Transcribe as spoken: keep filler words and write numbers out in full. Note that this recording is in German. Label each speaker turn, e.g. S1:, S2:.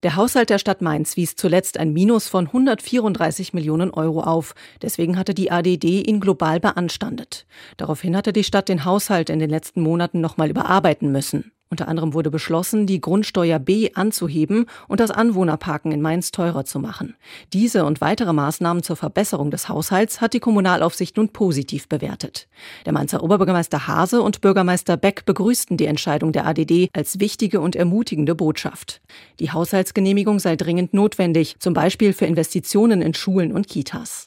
S1: Der Haushalt der Stadt Mainz wies zuletzt ein Minus von hundertvierunddreißig Millionen Euro auf. Deswegen hatte die A D D ihn global beanstandet. Daraufhin hatte die Stadt den Haushalt in den letzten Monaten nochmal überarbeiten müssen. Unter anderem wurde beschlossen, die Grundsteuer B anzuheben und das Anwohnerparken in Mainz teurer zu machen. Diese und weitere Maßnahmen zur Verbesserung des Haushalts hat die Kommunalaufsicht nun positiv bewertet. Der Mainzer Oberbürgermeister Haase und Bürgermeister Beck begrüßten die Entscheidung der A D D als wichtige und ermutigende Botschaft. Die Haushaltsgenehmigung sei dringend notwendig, zum Beispiel für Investitionen in Schulen und Kitas.